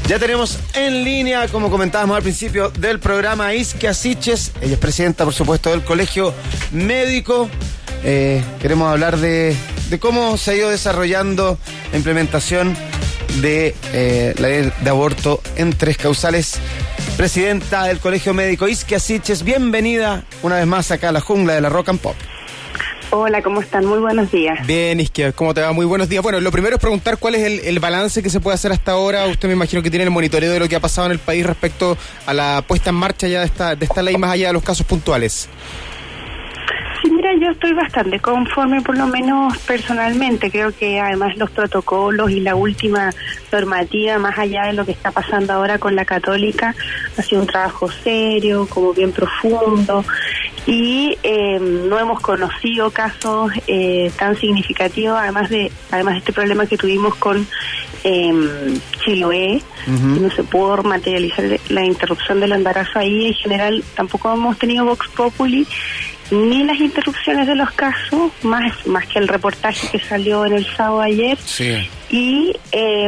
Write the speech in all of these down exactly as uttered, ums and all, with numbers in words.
Ya tenemos en línea, como comentábamos al principio del programa, a Isquia Siches. Ella es presidenta, por supuesto, del Colegio Médico. Eh, queremos hablar de, de cómo se ha ido desarrollando la implementación de eh, la ley de aborto en tres causales. Presidenta del Colegio Médico, Isquia Siches, bienvenida una vez más acá a la jungla de la Rock and Pop. Hola, ¿cómo están? Muy buenos días. Bien, Isquia, ¿cómo te va? Muy buenos días. Bueno, lo primero es preguntar cuál es el, el balance que se puede hacer hasta ahora. Usted me imagino que tiene el monitoreo de lo que ha pasado en el país respecto a la puesta en marcha ya de esta, de esta ley, más allá de los casos puntuales. Sí, mira, yo estoy bastante conforme, por lo menos personalmente. Creo que además los protocolos y la última normativa, más allá de lo que está pasando ahora con la Católica, ha sido un trabajo serio, como bien profundo. Y eh, no hemos conocido casos eh, tan significativos, además de además de este problema que tuvimos con eh, Chiloé, uh-huh. que no se pudo materializar la interrupción del embarazo ahí. En general tampoco hemos tenido Vox Populi, ni las interrupciones de los casos, más más que el reportaje que salió en el sábado ayer, sí. y eh,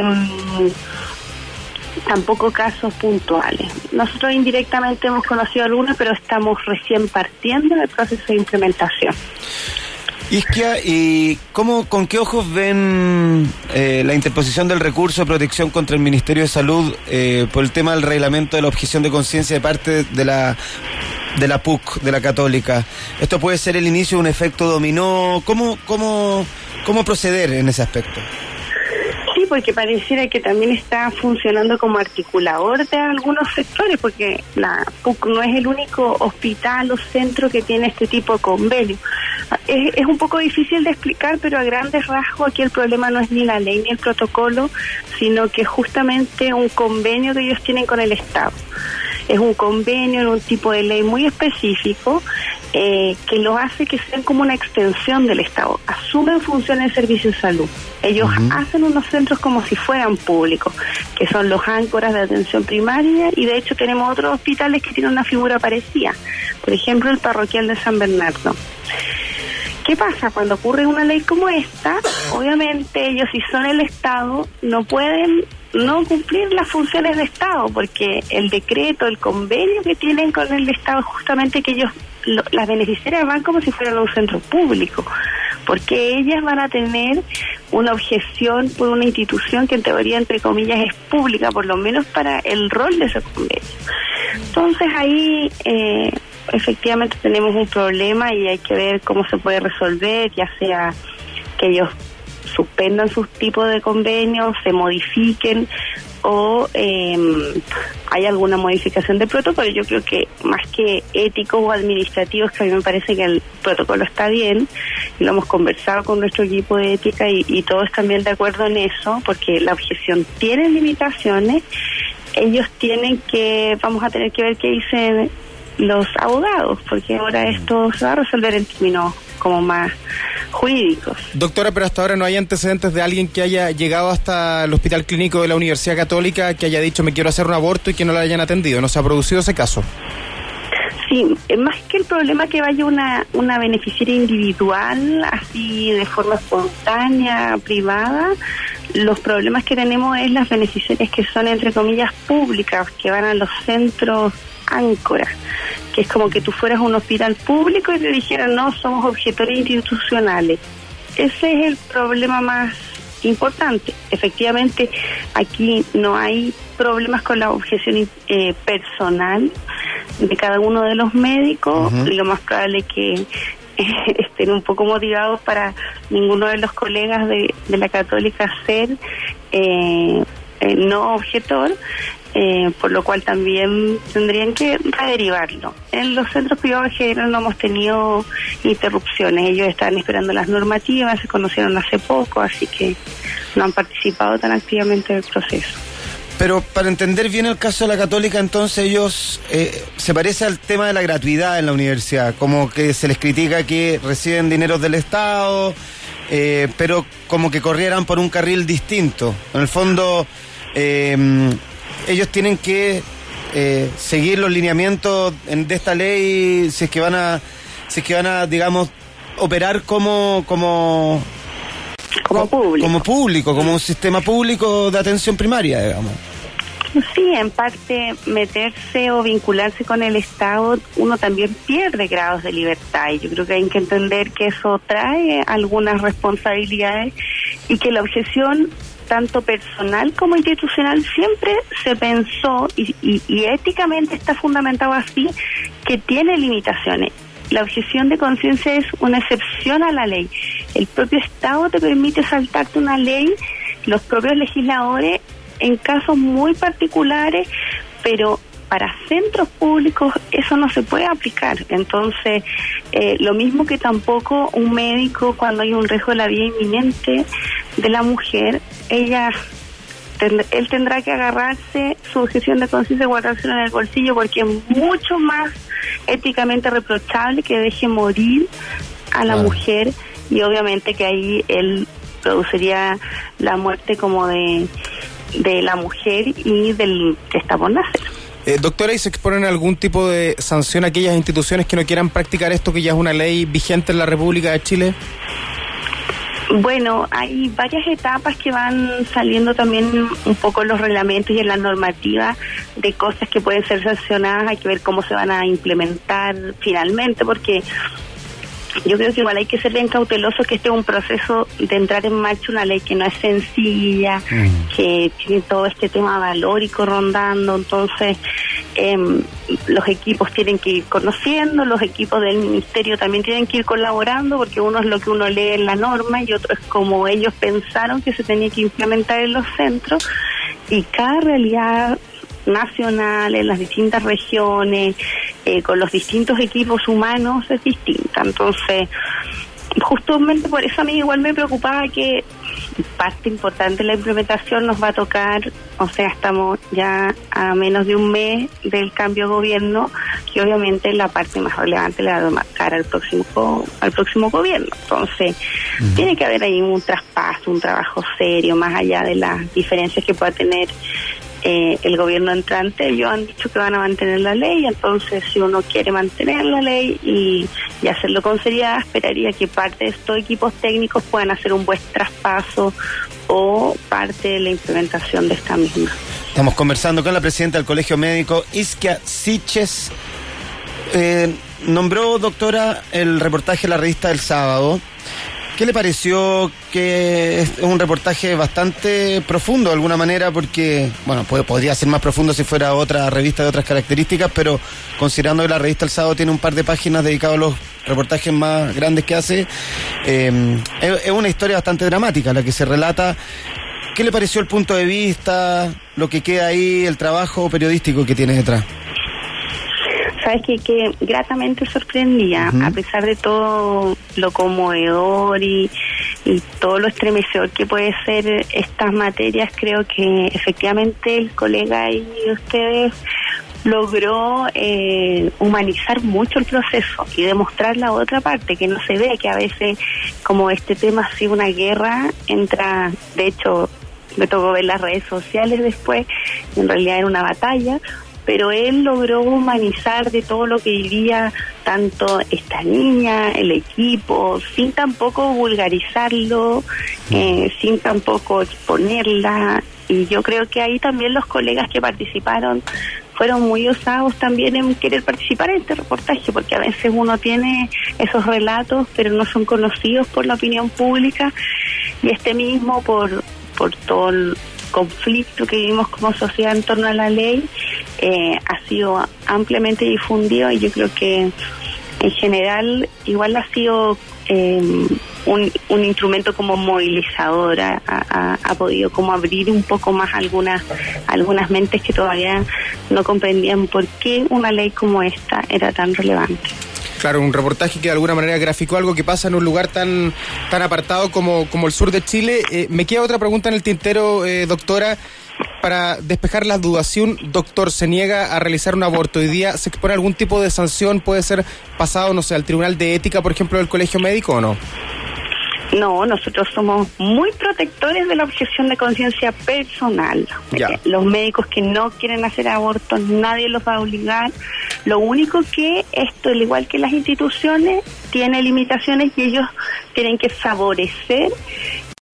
tampoco casos puntuales. Nosotros indirectamente hemos conocido algunos, pero estamos recién partiendo del proceso de implementación. Isquia, ¿y cómo, con qué ojos ven eh, la interposición del recurso de protección contra el Ministerio de Salud eh, por el tema del reglamento de la objeción de conciencia de parte de la de la P U C, de la Católica? ¿Esto puede ser el inicio de un efecto dominó? ¿Cómo, cómo, cómo proceder en ese aspecto? Sí, porque pareciera que también está funcionando como articulador de algunos sectores, porque la P U C no es el único hospital o centro que tiene este tipo de convenio. Es, es un poco difícil de explicar, pero a grandes rasgos aquí el problema no es ni la ley ni el protocolo, sino que justamente un convenio que ellos tienen con el Estado. Es un convenio en un tipo de ley muy específico eh, que lo hace que sean como una extensión del Estado. Asumen funciones de servicio de salud. Ellos uh-huh. hacen unos centros como si fueran públicos, que son los áncoras de atención primaria, y de hecho tenemos otros hospitales que tienen una figura parecida. Por ejemplo, el parroquial de San Bernardo. ¿Qué pasa? Cuando ocurre una ley como esta, obviamente ellos, si son el Estado, no pueden no cumplir las funciones de Estado, porque el decreto, el convenio que tienen con el Estado, justamente que ellos, lo, las beneficiarias van como si fueran un centro público, porque ellas van a tener una objeción por una institución que en teoría, entre comillas, es pública, por lo menos para el rol de ese convenio. Entonces ahí eh, efectivamente tenemos un problema y hay que ver cómo se puede resolver, ya sea que ellos suspendan sus tipos de convenios, se modifiquen o eh, hay alguna modificación del protocolo. Yo creo que más que éticos o administrativos, que a mí me parece que el protocolo está bien, y lo hemos conversado con nuestro equipo de ética y, y todos también de acuerdo en eso, porque la objeción tiene limitaciones. Ellos tienen que, vamos a tener que ver qué dicen los abogados, porque ahora esto se va a resolver en términos como más jurídicos. Doctora, pero hasta ahora no hay antecedentes de alguien que haya llegado hasta el Hospital Clínico de la Universidad Católica que haya dicho me quiero hacer un aborto y que no lo hayan atendido. ¿No se ha producido ese caso? Sí, más que el problema que vaya una, una beneficiaria individual, así de forma espontánea, privada, los problemas que tenemos es las beneficiarias que son, entre comillas, públicas, que van a los centros áncoras, que es como que tú fueras a un hospital público y te dijeran, no, somos objetores institucionales. Ese es el problema más importante. Efectivamente, aquí no hay problemas con la objeción eh, personal de cada uno de los médicos, uh-huh. y lo más probable es que eh, estén un poco motivados para ninguno de los colegas de, de la Católica ser eh, eh, no objetor, eh, por lo cual también tendrían que rederivarlo. En los centros privados en general no hemos tenido interrupciones, ellos están esperando las normativas, se conocieron hace poco, así que no han participado tan activamente del proceso. Pero para entender bien el caso de la Católica, entonces ellos, eh, se parece al tema de la gratuidad en la universidad, como que se les critica que reciben dineros del Estado, eh, pero como que corrieran por un carril distinto. En el fondo, eh, ellos tienen que eh, seguir los lineamientos en, de esta ley, si es que van a, si es que van a, digamos, operar como, como Como público. Como público, como un sistema público de atención primaria, digamos. Sí, en parte meterse o vincularse con el Estado, uno también pierde grados de libertad y yo creo que hay que entender que eso trae algunas responsabilidades y que la objeción tanto personal como institucional siempre se pensó y, y, y éticamente está fundamentado así, que tiene limitaciones. La objeción de conciencia es una excepción a la ley. El propio Estado te permite saltarte una ley, los propios legisladores en casos muy particulares, pero para centros públicos eso no se puede aplicar. Entonces, eh, lo mismo que tampoco un médico, cuando hay un riesgo de la vida inminente de la mujer, ella tend- él tendrá que agarrarse su objeción de conciencia y guardárselo en el bolsillo, porque es mucho más éticamente reprochable que deje morir a la Claro. mujer, y obviamente que ahí él produciría la muerte como de de la mujer y del que está por nacer. Eh, doctora, ¿y se exponen algún tipo de sanción a aquellas instituciones que no quieran practicar esto, que ya es una ley vigente en la República de Chile? Bueno, hay varias etapas que van saliendo también un poco en los reglamentos y en la normativa de cosas que pueden ser sancionadas. Hay que ver cómo se van a implementar finalmente, porque yo creo que igual hay que ser bien cauteloso, que este es un proceso de entrar en marcha una ley que no es sencilla, mm. que tiene todo este tema valórico rondando. Entonces eh, los equipos tienen que ir conociendo, los equipos del ministerio también tienen que ir colaborando, porque uno es lo que uno lee en la norma y otro es como ellos pensaron que se tenía que implementar en los centros, y cada realidad nacional, en las distintas regiones, eh, con los distintos equipos humanos es distinta. Entonces, justamente por eso a mí igual me preocupaba que parte importante de la implementación nos va a tocar, o sea, estamos ya a menos de un mes del cambio de gobierno, que obviamente la parte más relevante le va a marcar al próximo al próximo gobierno. Entonces, uh-huh. tiene que haber ahí un traspaso, un trabajo serio, más allá de las diferencias que pueda tener Eh, el gobierno entrante. Ellos han dicho que van a mantener la ley, entonces si uno quiere mantener la ley y, y hacerlo con seriedad, esperaría que parte de estos equipos técnicos puedan hacer un buen traspaso o parte de la implementación de esta misma. Estamos conversando con la presidenta del Colegio Médico, Isquia Siches. Eh, nombró, doctora, el reportaje de la revista del sábado. ¿Qué le pareció? Que es un reportaje bastante profundo de alguna manera, porque, bueno, puede, podría ser más profundo si fuera otra revista de otras características, pero considerando que la revista El Sábado tiene un par de páginas dedicadas a los reportajes más grandes que hace, eh, es, es una historia bastante dramática la que se relata. ¿Qué le pareció el punto de vista, lo que queda ahí, el trabajo periodístico que tiene detrás? Sabes que, que gratamente sorprendía, uh-huh. a pesar de todo lo conmovedor y, y todo lo estremecedor que puede ser estas materias, creo que efectivamente el colega y ustedes logró eh, humanizar mucho el proceso y demostrar la otra parte, que no se ve, que a veces como este tema ha sido una guerra, entra, de hecho me tocó ver las redes sociales después, en realidad era una batalla, pero él logró humanizar de todo lo que vivía tanto esta niña, el equipo, sin tampoco vulgarizarlo, eh, sin tampoco exponerla, y yo creo que ahí también los colegas que participaron fueron muy osados también en querer participar en este reportaje, porque a veces uno tiene esos relatos, pero no son conocidos por la opinión pública, y este mismo por, por todo el conflicto que vivimos como sociedad en torno a la ley, eh, ha sido ampliamente difundido, y yo creo que en general igual ha sido eh, un, un instrumento como movilizador, ha, ha, ha podido como abrir un poco más algunas algunas mentes que todavía no comprendían por qué una ley como esta era tan relevante. Claro, un reportaje que de alguna manera graficó algo que pasa en un lugar tan tan apartado como, como el sur de Chile. Eh, me queda otra pregunta en el tintero, eh, doctora, para despejar las dudas. Si un doctor se niega a realizar un aborto, ¿hoy día se expone algún tipo de sanción? ¿Puede ser pasado, no sé, al Tribunal de Ética, por ejemplo, del Colegio Médico o no? No, nosotros somos muy protectores de la objeción de conciencia personal. Ya. Los médicos que no quieren hacer abortos, nadie los va a obligar. Lo único que esto, al igual que las instituciones, tiene limitaciones y ellos tienen que favorecer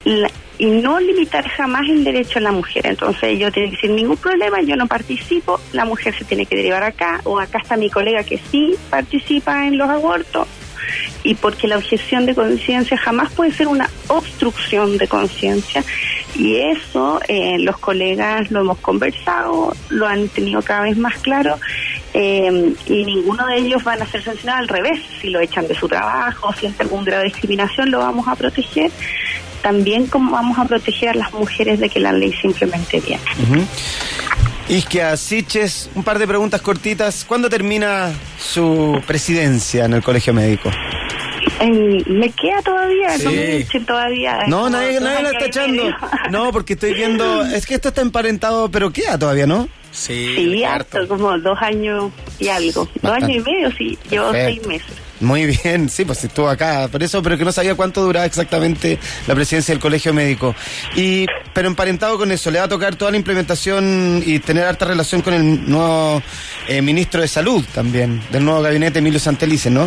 la, y no limitar jamás el derecho a la mujer. Entonces ellos tienen que decir, ningún problema, yo no participo, la mujer se tiene que derivar acá, o acá está mi colega que sí participa en los abortos, y porque la objeción de conciencia jamás puede ser una obstrucción de conciencia, y eso eh, los colegas lo hemos conversado, lo han tenido cada vez más claro, eh, y ninguno de ellos van a ser sancionados. Al revés, si lo echan de su trabajo, si hay algún grado de discriminación, lo vamos a proteger, también como vamos a proteger a las mujeres de que la ley se implemente bien. Uh-huh. Isquia Siches, un par de preguntas cortitas. ¿Cuándo termina su presidencia en el Colegio Médico? Eh, me queda todavía, Sí. no me echen todavía. No, nadie, nadie la está echando. No, porque estoy viendo, es que esto está emparentado, pero queda todavía, ¿no? Sí, Sí, harto, como dos años y algo. Dos Bastante. años y medio, sí, llevo Perfecto. seis meses. Muy bien, sí, pues estuvo acá, por eso, pero que no sabía cuánto duraba exactamente la presidencia del Colegio Médico. Y, pero emparentado con eso, le va a tocar toda la implementación y tener harta relación con el nuevo eh, ministro de Salud también, del nuevo gabinete, Emilio Santelice, ¿no?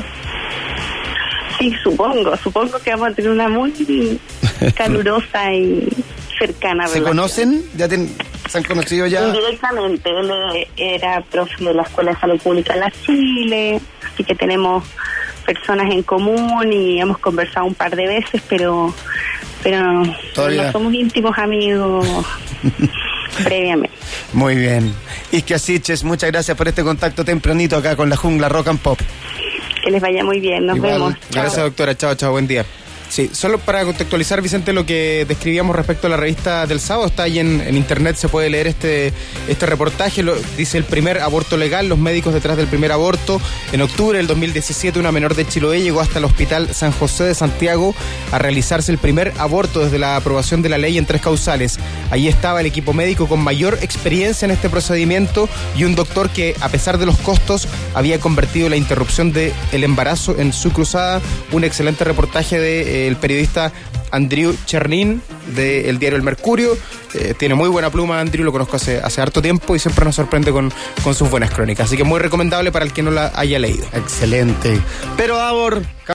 Sí, supongo, supongo que vamos a tener una muy calurosa y cercana ¿Se relación. conocen? ¿Ya ten- se han conocido ya? Indirectamente, él eh, era profe de la Escuela de Salud Pública en la Chile, así que tenemos personas en común y hemos conversado un par de veces, pero pero Todavía. no somos íntimos amigos previamente. Muy bien. Isquia Siches, muchas gracias por este contacto tempranito acá con la Jungla Rock and Pop. Que les vaya muy bien, nos Igual, vemos. Gracias, Chao. doctora. Chao, chao, buen día. Sí, solo para contextualizar, Vicente, lo que describíamos respecto a la revista del sábado, está ahí en, en internet, se puede leer este este reportaje, lo, dice el primer aborto legal, los médicos detrás del primer aborto. En octubre del dos mil diecisiete, una menor de Chiloé llegó hasta el Hospital San José de Santiago a realizarse el primer aborto desde la aprobación de la ley en tres causales. Allí estaba el equipo médico con mayor experiencia en este procedimiento y un doctor que, a pesar de los costos, había convertido la interrupción del embarazo en su cruzada. Un excelente reportaje de el periodista Andrew Chernin del diario El Mercurio. Eh, tiene muy buena pluma Andrew, lo conozco hace, hace harto tiempo y siempre nos sorprende con, con sus buenas crónicas, así que muy recomendable para el que no la haya leído. Excelente. Pero Davor...